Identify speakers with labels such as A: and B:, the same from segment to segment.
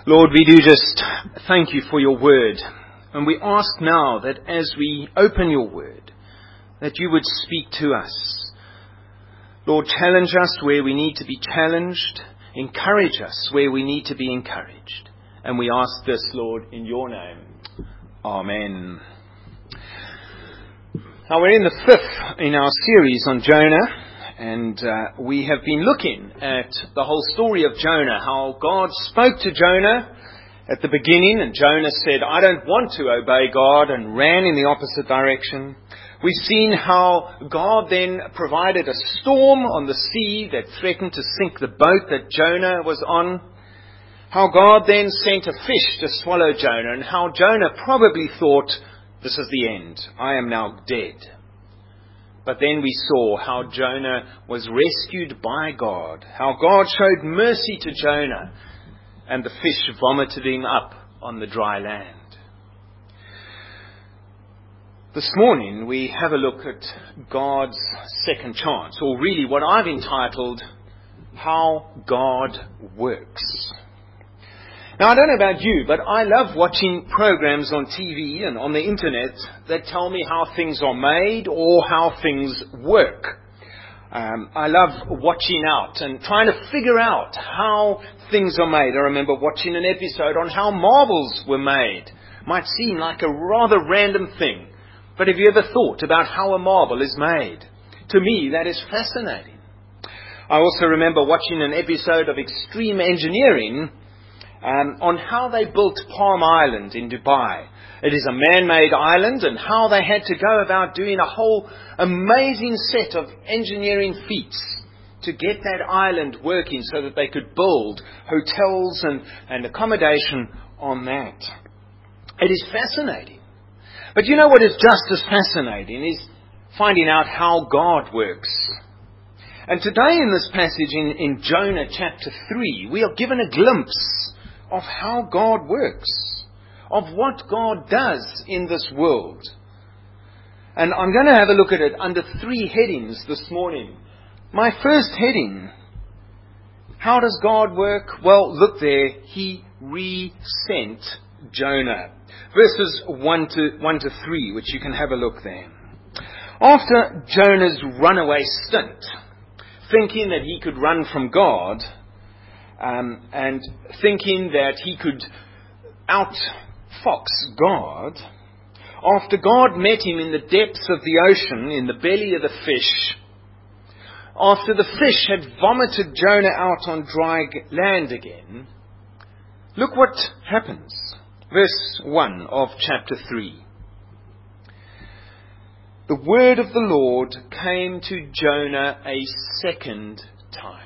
A: Lord, we do just thank you for your word. And we ask now that as we open your word, that you would speak to us. Lord, challenge us where we need to be challenged. Encourage us where we need to be encouraged. And we ask this, Lord, in your name. Amen. Now we're in the fifth in our series on Jonah. And we have been looking at the whole story of Jonah, how God spoke to Jonah at the beginning, and Jonah said, I don't want to obey God, and ran in the opposite direction. We've seen how God then provided a storm on the sea that threatened to sink the boat that Jonah was on. How God then sent a fish to swallow Jonah, and how Jonah probably thought, this is the end. I am now dead. But then we saw how Jonah was rescued by God, how God showed mercy to Jonah, and the fish vomited him up on the dry land. This morning we have a look at God's second chance, or really what I've entitled, How God Works. Now, I don't know about you, but I love watching programs on TV and on the internet that tell me how things are made or how things work. I love watching out and trying to figure out how things are made. I remember watching an episode on how marbles were made. Might seem like a rather random thing, but have you ever thought about how a marble is made? To me, that is fascinating. I also remember watching an episode of Extreme Engineering on how they built Palm Island in Dubai. It is a man-made island, and how they had to go about doing a whole amazing set of engineering feats to get that island working so that they could build hotels and accommodation on that. It is fascinating. But you know what is just as fascinating is finding out how God works. And today in this passage in Jonah chapter 3, we are given a glimpse of how God works, of what God does in this world. And I'm going to have a look at it under three headings this morning. My first heading, how does God work? Well, look there, He re-sent Jonah. Verses 1 to 3, which you can have a look there. After Jonah's runaway stint, thinking that he could run from God, and thinking that he could outfox God, after God met him in the depths of the ocean, in the belly of the fish, after the fish had vomited Jonah out on dry land again, look what happens. Verse 1 of chapter 3. The word of the Lord came to Jonah a second time.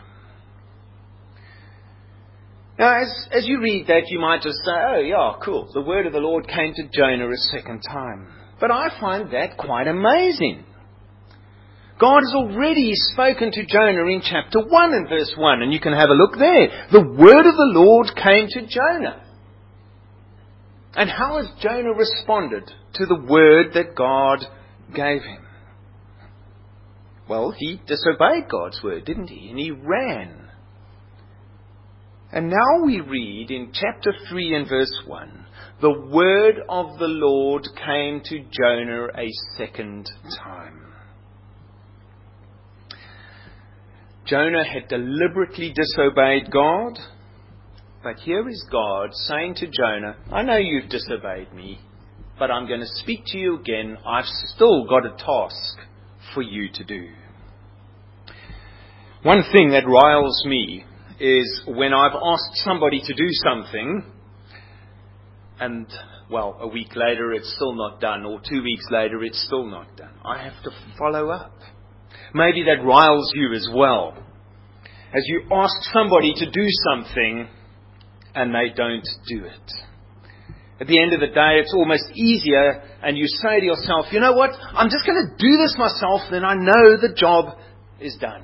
A: Now, as you read that, you might just say, oh, yeah, cool. The word of the Lord came to Jonah a second time. But I find that quite amazing. God has already spoken to Jonah in chapter 1 and verse 1, and you can have a look there. The word of the Lord came to Jonah. And how has Jonah responded to the word that God gave him? Well, he disobeyed God's word, didn't he? And he ran. And now we read in chapter 3 and verse 1, the word of the Lord came to Jonah a second time. Jonah had deliberately disobeyed God, but here is God saying to Jonah, I know you've disobeyed me, but I'm going to speak to you again. I've still got a task for you to do. One thing that riles me is when I've asked somebody to do something and, well, a week later it's still not done, or 2 weeks later it's still not done. I have to follow up. Maybe that riles you as well. As you ask somebody to do something and they don't do it. At the end of the day, it's almost easier, and you say to yourself, you know what, I'm just going to do this myself, then I know the job is done.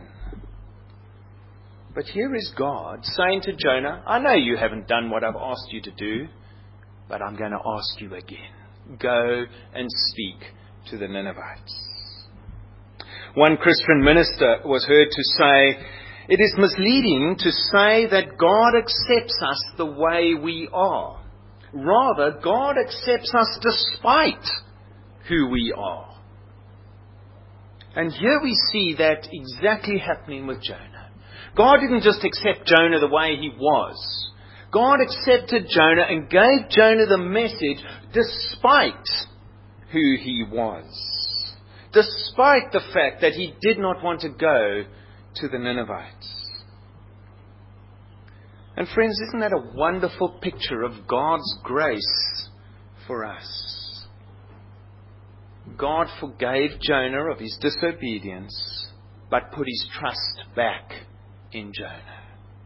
A: But here is God saying to Jonah, I know you haven't done what I've asked you to do, but I'm going to ask you again. Go and speak to the Ninevites. One Christian minister was heard to say, It is misleading to say that God accepts us the way we are. Rather, God accepts us despite who we are. And here we see that exactly happening with Jonah. God didn't just accept Jonah the way he was. God accepted Jonah and gave Jonah the message despite who he was. Despite the fact that he did not want to go to the Ninevites. And friends, isn't that a wonderful picture of God's grace for us? God forgave Jonah of his disobedience, but put his trust back in Jonah.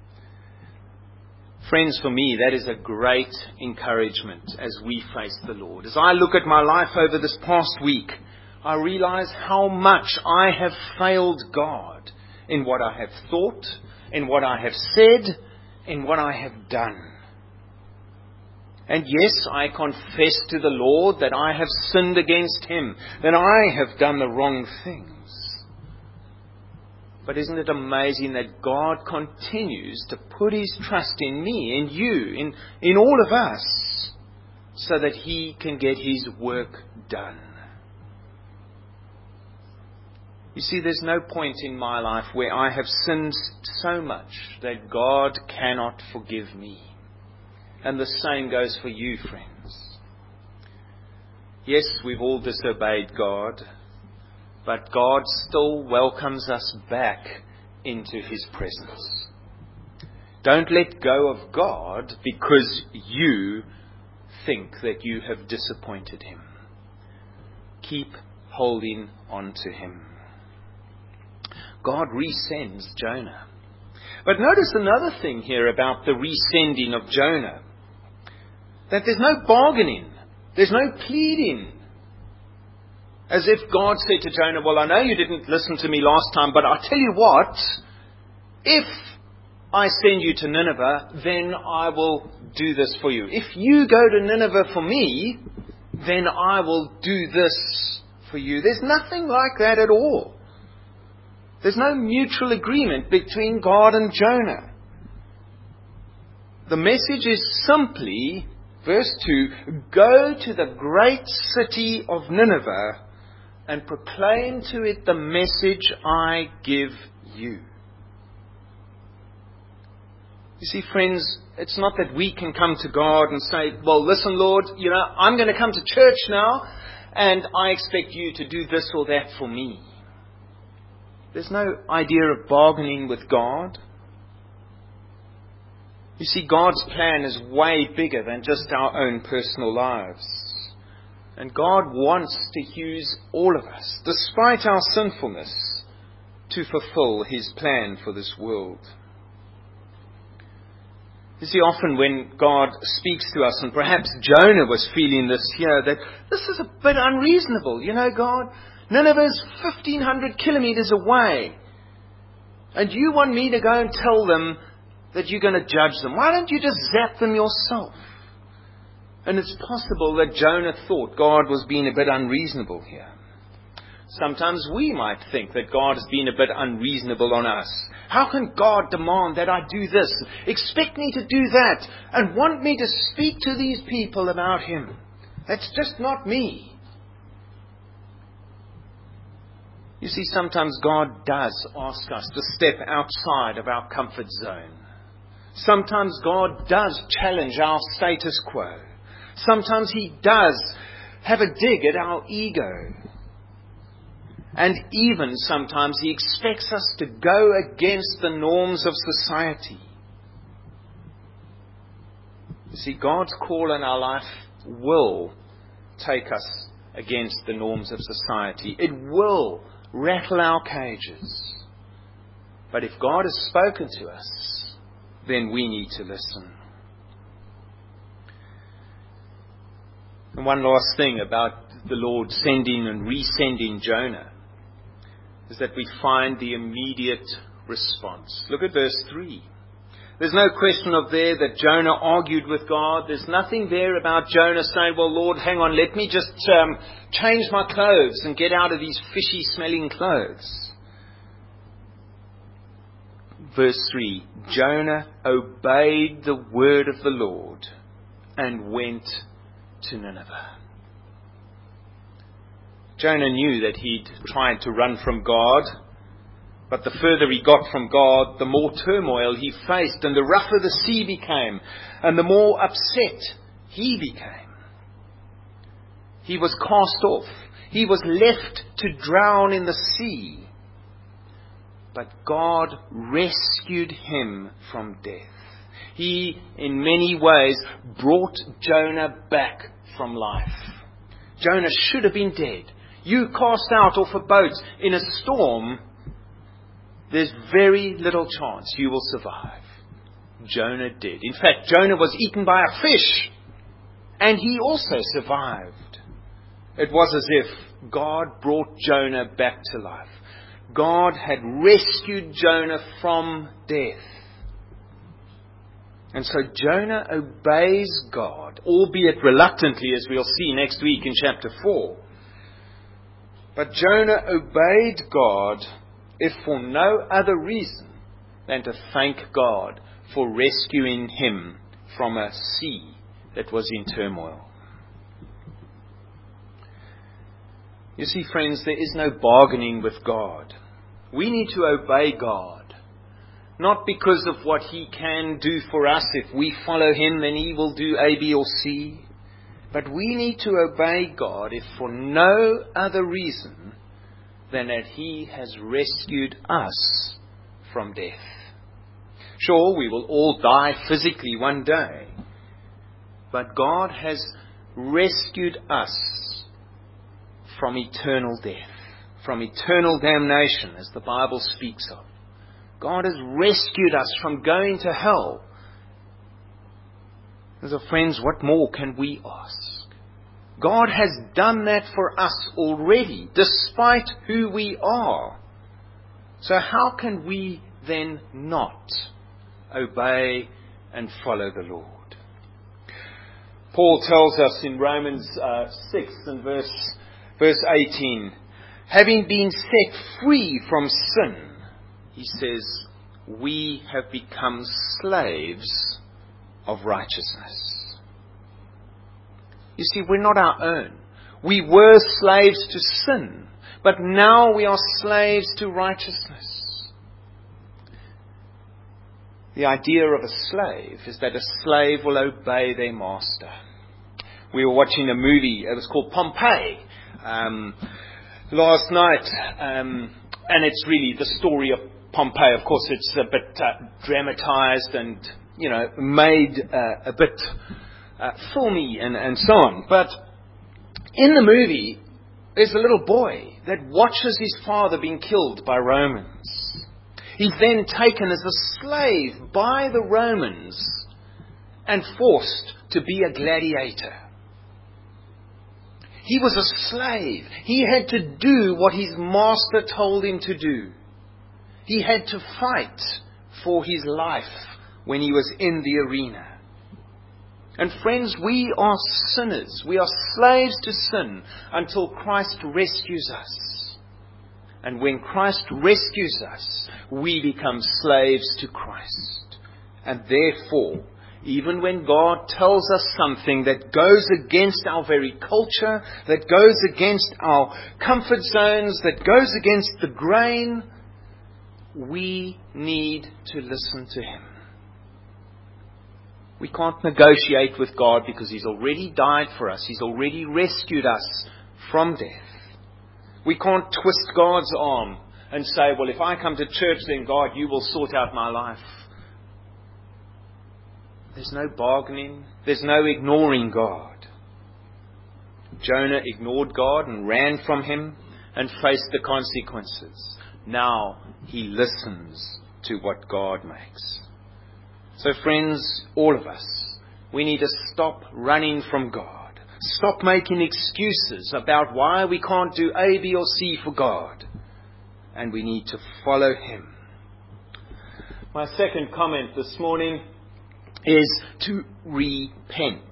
A: Friends, for me, that is a great encouragement as we face the Lord. As I look at my life over this past week, I realize how much I have failed God in what I have thought, in what I have said, in what I have done. And yes, I confess to the Lord that I have sinned against Him, that I have done the wrong things. But isn't it amazing that God continues to put His trust in me, in you, in all of us, so that He can get His work done? You see, there's no point in my life where I have sinned so much that God cannot forgive me. And the same goes for you, friends. Yes, we've all disobeyed God, but God still welcomes us back into His presence. Don't let go of God because you think that you have disappointed Him. Keep holding on to Him. God resends Jonah. But notice another thing here about the resending of Jonah. That there's no bargaining. There's no pleading. As if God said to Jonah, well, I know you didn't listen to me last time, but I'll tell you what, if I send you to Nineveh, then I will do this for you. If you go to Nineveh for me, then I will do this for you. There's nothing like that at all. There's no mutual agreement between God and Jonah. The message is simply, verse 2, go to the great city of Nineveh and proclaim to it the message I give you. You see, friends, it's not that we can come to God and say, well, listen, Lord, I'm going to come to church now and I expect you to do this or that for me. There's no idea of bargaining with God. You see, God's plan is way bigger than just our own personal lives. And God wants to use all of us, despite our sinfulness, to fulfill His plan for this world. You see, often when God speaks to us, and perhaps Jonah was feeling this here, that this is a bit unreasonable. God, Nineveh is 1,500 kilometers away. And you want me to go and tell them that you're going to judge them. Why don't you just zap them yourself? And it's possible that Jonah thought God was being a bit unreasonable here. Sometimes we might think that God has been a bit unreasonable on us. How can God demand that I do this, expect me to do that, and want me to speak to these people about Him? That's just not me. You see, sometimes God does ask us to step outside of our comfort zone. Sometimes God does challenge our status quo. Sometimes He does have a dig at our ego. And even sometimes He expects us to go against the norms of society. You see, God's call in our life will take us against the norms of society. It will rattle our cages. But if God has spoken to us, then we need to listen. And one last thing about the Lord sending and resending Jonah is that we find the immediate response. Look at verse 3. There's no question of there that Jonah argued with God. There's nothing there about Jonah saying, well, Lord, hang on, let me just change my clothes and get out of these fishy smelling clothes. verse 3, Jonah obeyed the word of the Lord and went to Nineveh. Jonah knew that he'd tried to run from God, but the further he got from God, the more turmoil he faced, and the rougher the sea became, and the more upset he became. He was cast off. He was left to drown in the sea. But God rescued him from death. He, in many ways, brought Jonah back from life. Jonah should have been dead. You cast out off a boat in a storm, there's very little chance you will survive. Jonah did. In fact, Jonah was eaten by a fish, and he also survived. It was as if God brought Jonah back to life. God had rescued Jonah from death. And so Jonah obeys God, albeit reluctantly, as we'll see next week in chapter 4. But Jonah obeyed God, if for no other reason than to thank God for rescuing him from a sea that was in turmoil. You see, friends, there is no bargaining with God. We need to obey God, not because of what He can do for us. If we follow Him, then He will do A, B, or C. But we need to obey God if for no other reason than that He has rescued us from death. Sure, we will all die physically one day, but God has rescued us from eternal death, from eternal damnation, as the Bible speaks of. God has rescued us from going to hell. And so, friends, what more can we ask? God has done that for us already, despite who we are. So how can we then not obey and follow the Lord? Paul tells us in Romans 6 and verse 18, having been set free from sin, he says, we have become slaves of righteousness. You see, we're not our own. We were slaves to sin, but now we are slaves to righteousness. The idea of a slave is that a slave will obey their master. We were watching a movie, it was called Pompeii, last night, and it's really the story of Pompeii. Of course, it's a bit dramatized and, made a bit filmy and so on. But in the movie, there's a little boy that watches his father being killed by Romans. He's then taken as a slave by the Romans and forced to be a gladiator. He was a slave. He had to do what his master told him to do. He had to fight for his life when he was in the arena. And friends, we are sinners. We are slaves to sin until Christ rescues us. And when Christ rescues us, we become slaves to Christ. And therefore, even when God tells us something that goes against our very culture, that goes against our comfort zones, that goes against the grain, we need to listen to Him. We can't negotiate with God because He's already died for us. He's already rescued us from death. We can't twist God's arm and say, well, if I come to church, then God, you will sort out my life. There's no bargaining. There's no ignoring God. Jonah ignored God and ran from Him and faced the consequences. Now he listens to what God makes. So friends, all of us, we need to stop running from God. Stop making excuses about why we can't do A, B, or C for God. And we need to follow Him. My second comment this morning is to repent.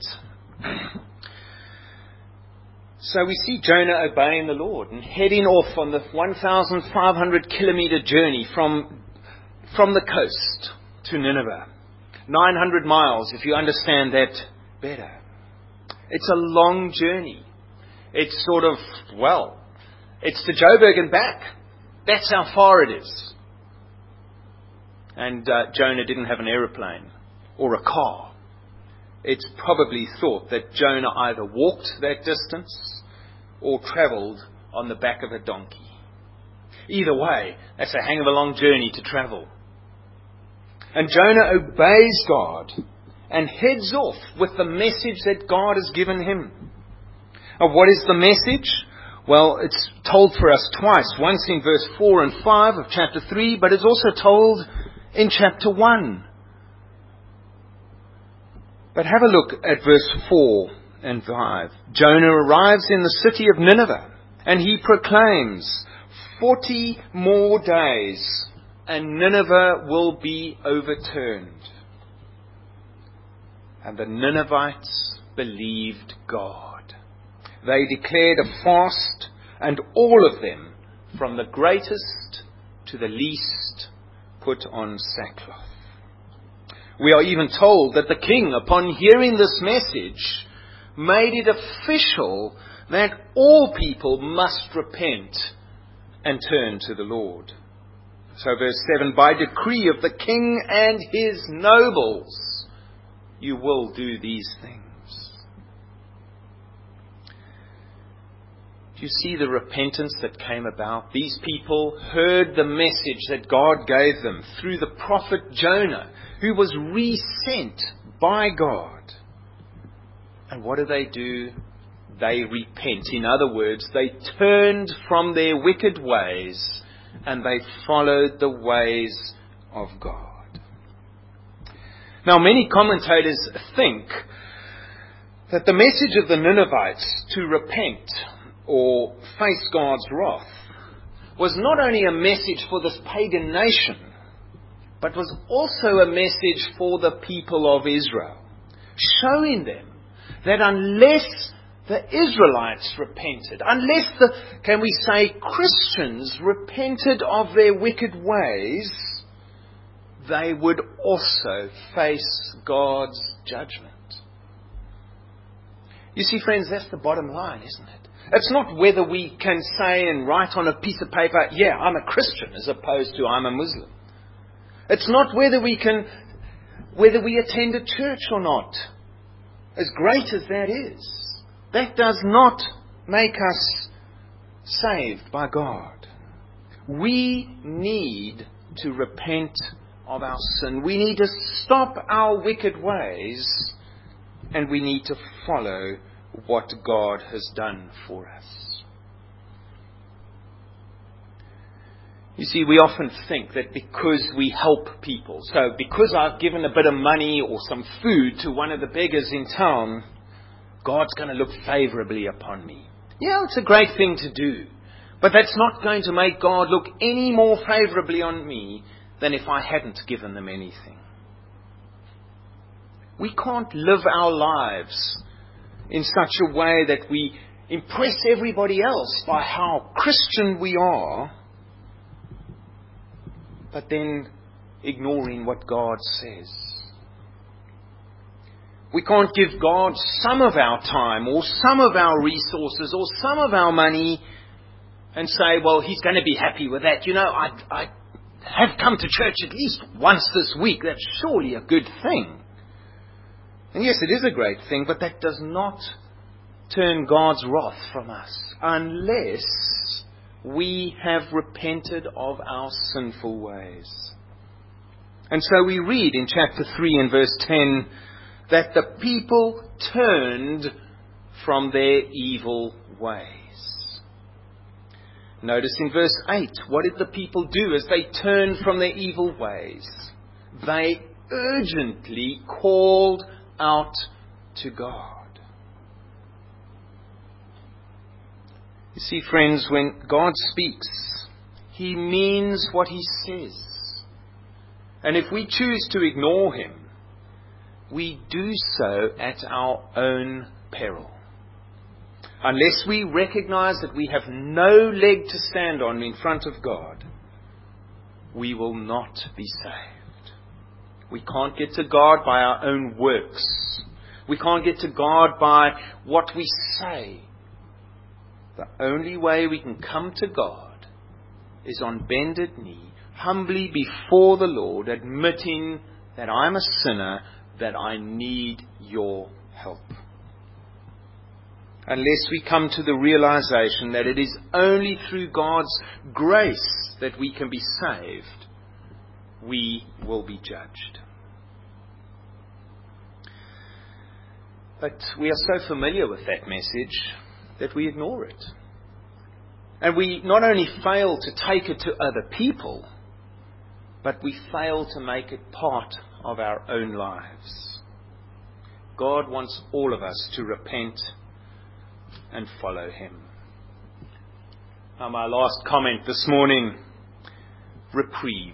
A: So we see Jonah obeying the Lord and heading off on the 1,500 kilometer journey from from the coast to Nineveh. 900 miles, if you understand that better. It's a long journey. It's sort of, it's to Joburg and back. That's how far it is. And Jonah didn't have an aeroplane or a car. It's probably thought that Jonah either walked that distance or travelled on the back of a donkey. Either way, that's a hang of a long journey to travel. And Jonah obeys God and heads off with the message that God has given him. Now, what is the message? Well, it's told for us twice. Once in verse 4 and 5 of chapter 3, but it's also told in chapter 1. But have a look at verse 4 and 5. Jonah arrives in the city of Nineveh and he proclaims, 40 more days and Nineveh will be overturned. And the Ninevites believed God. They declared a fast, and all of them, from the greatest to the least, put on sackcloth. We are even told that the king, upon hearing this message, made it official that all people must repent and turn to the Lord. So verse 7, by decree of the king and his nobles, you will do these things. Do you see the repentance that came about? These people heard the message that God gave them through the prophet Jonah, who was resent by God. And what do? They repent. In other words, they turned from their wicked ways and they followed the ways of God. Now, many commentators think that the message of the Ninevites to repent or face God's wrath was not only a message for this pagan nation, but was also a message for the people of Israel, showing them that unless the Israelites repented, unless can we say, Christians repented of their wicked ways, they would also face God's judgment. You see, friends, that's the bottom line, isn't it? It's not whether we can say and write on a piece of paper, yeah, I'm a Christian, as opposed to I'm a Muslim. It's not whether we attend a church or not. As great as that is, that does not make us saved by God. We need to repent of our sin. We need to stop our wicked ways, and we need to follow what God has done for us. You see, we often think that because we help people, so because I've given a bit of money or some food to one of the beggars in town, God's going to look favorably upon me. Yeah, it's a great thing to do, but that's not going to make God look any more favorably on me than if I hadn't given them anything. We can't live our lives in such a way that we impress everybody else by how Christian we are, but then ignoring what God says. We can't give God some of our time or some of our resources or some of our money and say, well, He's going to be happy with that. You know, I have come to church at least once this week. That's surely a good thing. And yes, it is a great thing, but that does not turn God's wrath from us unless we have repented of our sinful ways. And so we read in chapter 3 and verse 10 that the people turned from their evil ways. Notice in verse 8, what did the people do as they turned from their evil ways? They urgently called out to God. You see, friends, when God speaks, He means what He says. And if we choose to ignore Him, we do so at our own peril. Unless we recognize that we have no leg to stand on in front of God, we will not be saved. We can't get to God by our own works. We can't get to God by what we say. The only way we can come to God is on bended knee, humbly before the Lord, admitting that I'm a sinner, that I need your help. Unless we come to the realization that it is only through God's grace that we can be saved, we will be judged. But we are so familiar with that message that we ignore it. And we not only fail to take it to other people, but we fail to make it part of our own lives. God wants all of us to repent and follow Him. Now, my last comment this morning, reprieve.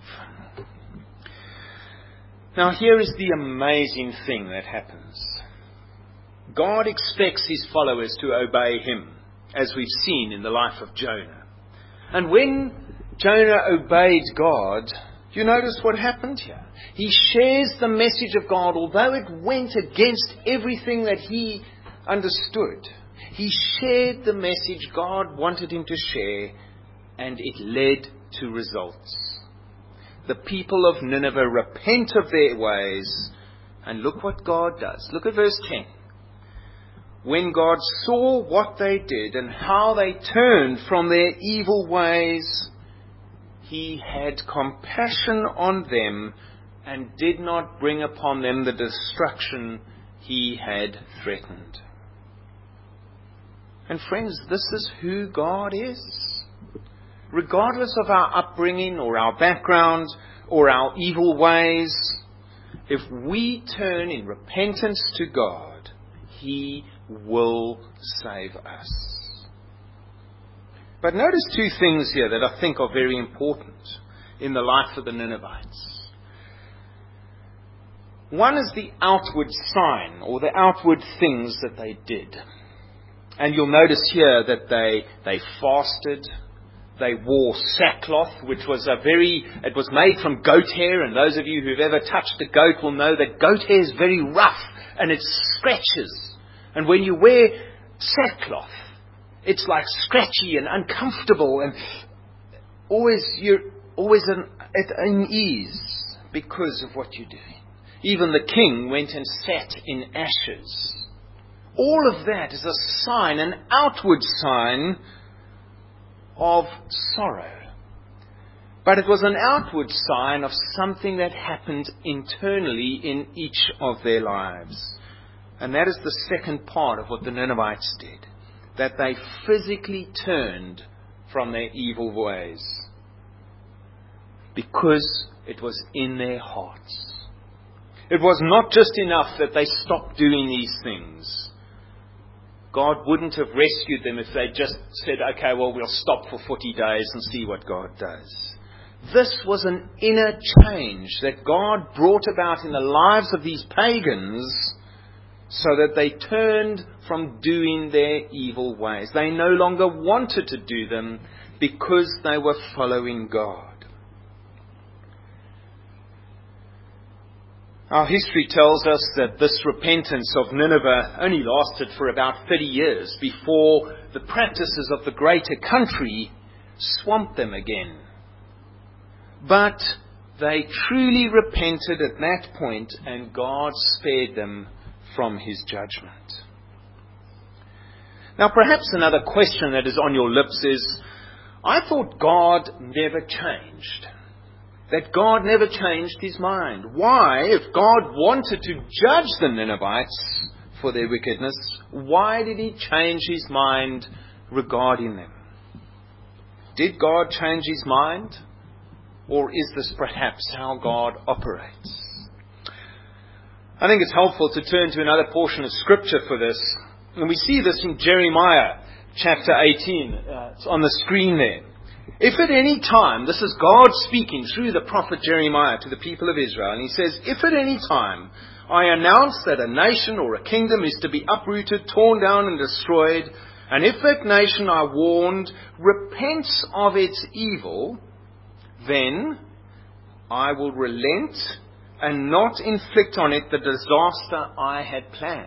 A: Now, here is the amazing thing that happens. God expects His followers to obey Him, as we've seen in the life of Jonah. And when Jonah obeyed God, you notice what happened here. He shares the message of God, although it went against everything that he understood. He shared the message God wanted him to share, and it led to results. The people of Nineveh repent of their ways, and look what God does. Look at verse 10. When God saw what they did and how they turned from their evil ways, He had compassion on them and did not bring upon them the destruction He had threatened. And friends, this is who God is. Regardless of our upbringing or our background or our evil ways, if we turn in repentance to God, He will save us. But notice two things here that I think are very important in the life of the Ninevites. One is the outward sign, or the outward things that they did. And you'll notice here that they fasted, they wore sackcloth, which was it was made from goat hair, and those of you who've ever touched a goat will know that goat hair is very rough, and it scratches. And when you wear sackcloth, it's like scratchy and uncomfortable, and you're always at unease because of what you're doing. Even the king went and sat in ashes. All of that is a sign, an outward sign of sorrow. But it was an outward sign of something that happened internally in each of their lives. And that is the second part of what the Ninevites did. That they physically turned from their evil ways. Because it was in their hearts. It was not just enough that they stopped doing these things. God wouldn't have rescued them if they just said, okay, well, we'll stop for 40 days and see what God does. This was an inner change that God brought about in the lives of these pagans so that they turned from doing their evil ways. They no longer wanted to do them because they were following God. Our history tells us that this repentance of Nineveh only lasted for about 30 years before the practices of the greater country swamped them again. But they truly repented at that point, and God spared them from His judgment. Now, perhaps another question that is on your lips is, I thought God never changed. That God never changed His mind. Why, if God wanted to judge the Ninevites for their wickedness, why did He change His mind regarding them? Did God change His mind? Or is this perhaps how God operates? I think it's helpful to turn to another portion of Scripture for this. And we see this in Jeremiah chapter 18. It's on the screen there. If at any time, this is God speaking through the prophet Jeremiah to the people of Israel, and he says, if at any time I announce that a nation or a kingdom is to be uprooted, torn down and destroyed, and if that nation I warned repents of its evil, then I will relent and not inflict on it the disaster I had planned.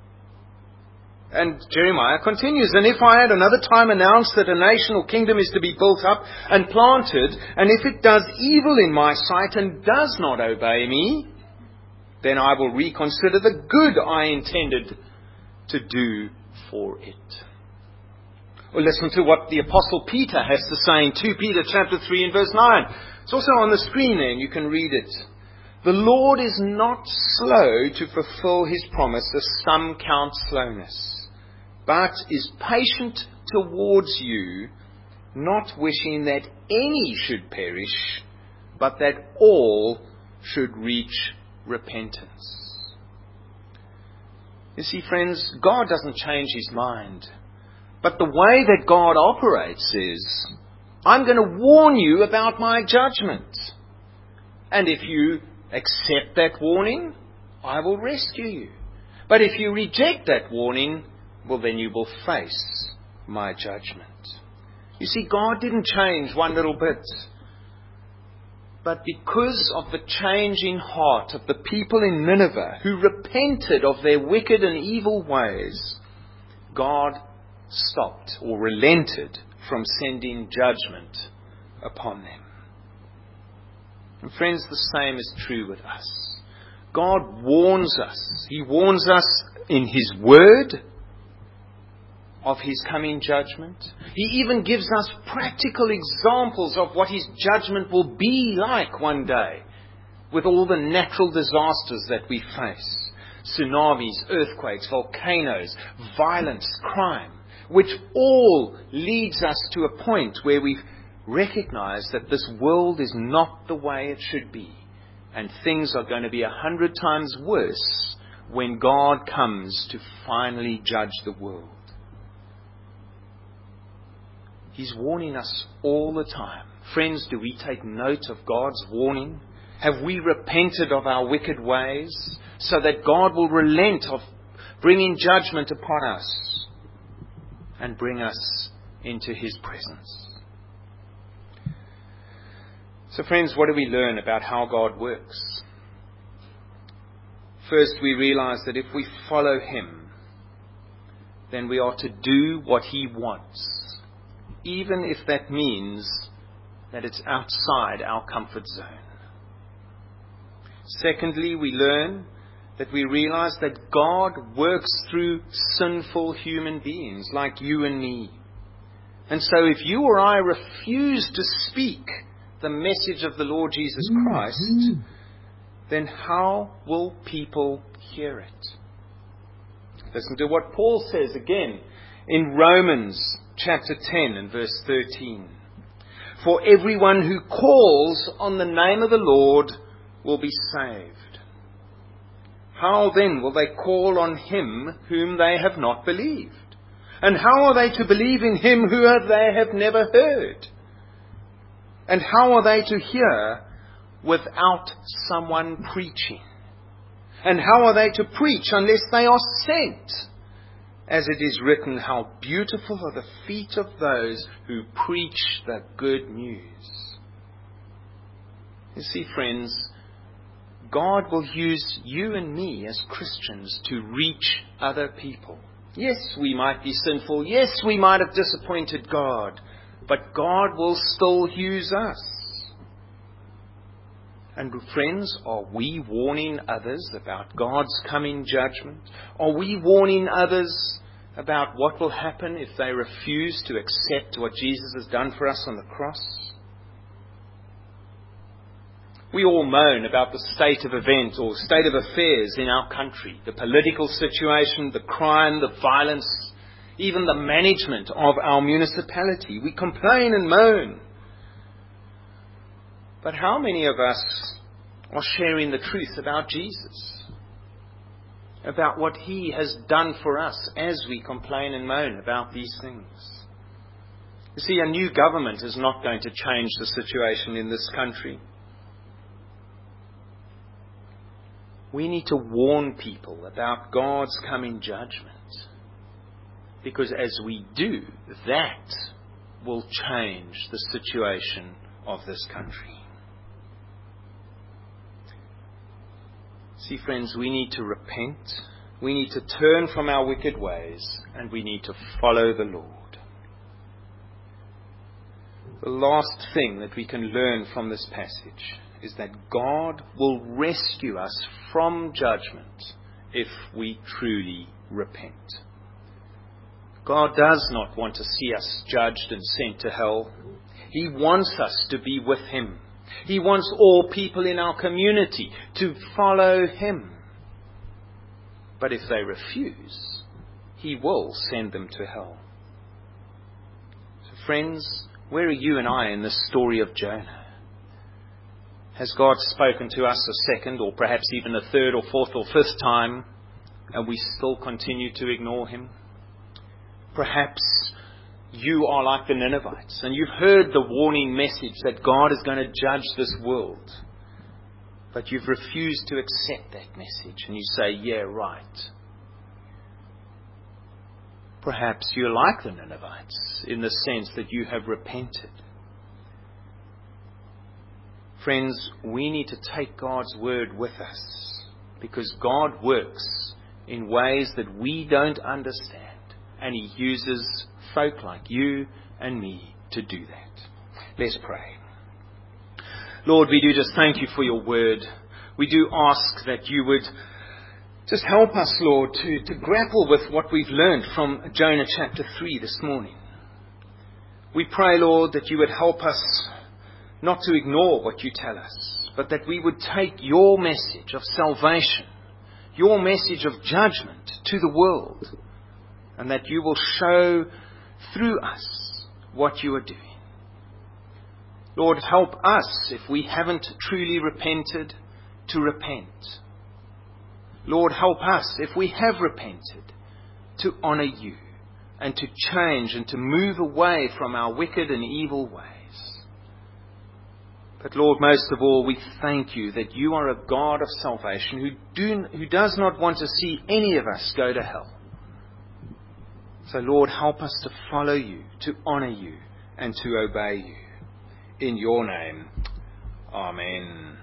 A: And Jeremiah continues, and if I at another time announce that a nation or kingdom is to be built up and planted, and if it does evil in my sight and does not obey me, then I will reconsider the good I intended to do for it. Well, listen to what the Apostle Peter has to say in 2 Peter chapter 3 and verse 9. It's also on the screen there, and you can read it. The Lord is not slow to fulfill his promise, as some count slowness, but is patient towards you, not wishing that any should perish, but that all should reach repentance. You see, friends, God doesn't change his mind. But the way that God operates is, I'm going to warn you about my judgment. And if you accept that warning, I will rescue you. But if you reject that warning, well, then you will face my judgment. You see, God didn't change one little bit. But because of the change in heart of the people in Nineveh who repented of their wicked and evil ways, God stopped or relented from sending judgment upon them. And friends, the same is true with us. God warns us. He warns us in his word of his coming judgment. He even gives us practical examples of what his judgment will be like one day with all the natural disasters that we face. Tsunamis, earthquakes, volcanoes, violence, crime, which all leads us to a point where we recognize that this world is not the way it should be. And things are going to be 100 times worse when God comes to finally judge the world. He's warning us all the time. Friends, do we take note of God's warning? Have we repented of our wicked ways so that God will relent of bringing judgment upon us and bring us into his presence? So friends, what do we learn about how God works? First, we realize that if we follow him, then we are to do what he wants, even if that means that it's outside our comfort zone. Secondly, we learn that we realize that God works through sinful human beings like you and me. And so if you or I refuse to speak the message of the Lord Jesus Christ, then how will people hear it? Listen to what Paul says again in Romans chapter 10 and verse 13. For everyone who calls on the name of the Lord will be saved. How then will they call on him whom they have not believed? And how are they to believe in him who they have never heard? And how are they to hear without someone preaching? And how are they to preach unless they are sent? As it is written, how beautiful are the feet of those who preach the good news. You see, friends, God will use you and me as Christians to reach other people. Yes, we might be sinful. Yes, we might have disappointed God. But God will still use us. And friends, are we warning others about God's coming judgment? Are we warning others about what will happen if they refuse to accept what Jesus has done for us on the cross? We all moan about the state of event or state of affairs in our country, the political situation, the crime, the violence, even the management of our municipality. We complain and moan. But how many of us are sharing the truth about Jesus? About what he has done for us as we complain and moan about these things? You see, a new government is not going to change the situation in this country. We need to warn people about God's coming judgment. Because as we do, that will change the situation of this country. See, friends, we need to repent. We need to turn from our wicked ways, and we need to follow the Lord. The last thing that we can learn from this passage is that God will rescue us from judgment if we truly repent. God does not want to see us judged and sent to hell. He wants us to be with Him. He wants all people in our community to follow Him. But if they refuse, He will send them to hell. So friends, where are you and I in this story of Jonah? Has God spoken to us a second, or perhaps even a third or fourth or fifth time, and we still continue to ignore Him? Perhaps you are like the Ninevites, and you've heard the warning message that God is going to judge this world. But you've refused to accept that message, and you say, yeah, right. Perhaps you're like the Ninevites in the sense that you have repented. Friends, we need to take God's word with us, because God works in ways that we don't understand, and He uses folk like you and me to do that. Let's pray. Lord, we do just thank You for Your word. We do ask that You would just help us, Lord, to grapple with what we've learned from Jonah chapter 3 this morning. We pray, Lord, that You would help us not to ignore what You tell us, but that we would take Your message of salvation, Your message of judgment to the world, and that You will show through us what You are doing. Lord, help us, if we haven't truly repented, to repent. Lord, help us, if we have repented, to honour You and to change and to move away from our wicked and evil ways. But Lord, most of all, we thank You that You are a God of salvation who does not want to see any of us go to hell. So Lord, help us to follow You, to honour You, and to obey You. In Your name, Amen.